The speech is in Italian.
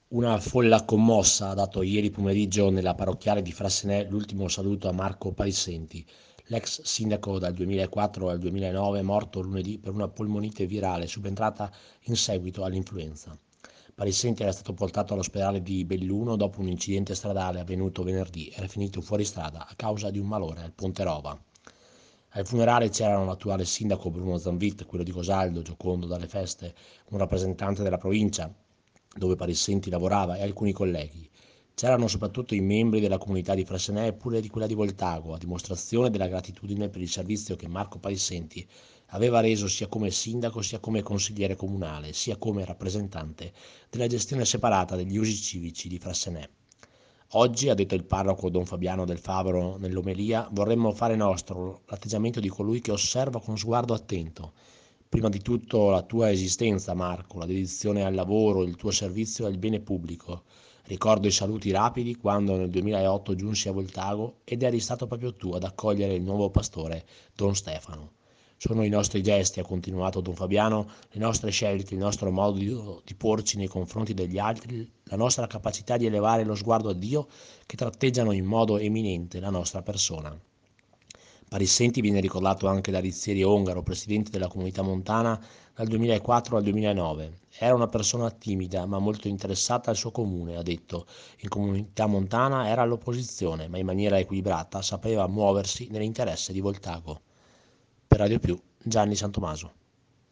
Una folla commossa ha dato ieri pomeriggio nella parrocchiale di Frassinè l'ultimo saluto a Marco Parisenti, l'ex sindaco dal 2004 al 2009, morto lunedì per una polmonite virale subentrata in seguito all'influenza. Parisenti era stato portato all'ospedale di Belluno dopo un incidente stradale avvenuto venerdì. Era finito fuori strada a causa di un malore al Ponte Rova. Al funerale c'erano l'attuale sindaco Bruno Zanvit, quello di Cosaldo, giocondo dalle feste, un rappresentante della provincia, dove Parisenti lavorava, e alcuni colleghi. C'erano soprattutto i membri della comunità di Frassinè e pure di quella di Voltago, a dimostrazione della gratitudine per il servizio che Marco Parisenti aveva reso sia come sindaco, sia come consigliere comunale, sia come rappresentante della gestione separata degli usi civici di Frassinè. Oggi, ha detto il parroco Don Fabiano del Favero nell'omelia, vorremmo fare nostro l'atteggiamento di colui che osserva con sguardo attento. Prima di tutto la tua esistenza, Marco, la dedizione al lavoro, il tuo servizio al bene pubblico. Ricordo i saluti rapidi quando nel 2008 giunsi a Voltago ed eri stato proprio tu ad accogliere il nuovo pastore, Don Stefano. Sono i nostri gesti, ha continuato Don Fabiano, le nostre scelte, il nostro modo di porci nei confronti degli altri, la nostra capacità di elevare lo sguardo a Dio che tratteggiano in modo eminente la nostra persona. Parissenti viene ricordato anche da Rizzieri Ongaro, presidente della Comunità Montana dal 2004 al 2009. Era una persona timida ma molto interessata al suo comune, ha detto. In Comunità Montana era all'opposizione, ma in maniera equilibrata sapeva muoversi nell'interesse di Voltago. Per Radio Più, Gianni Santomaso.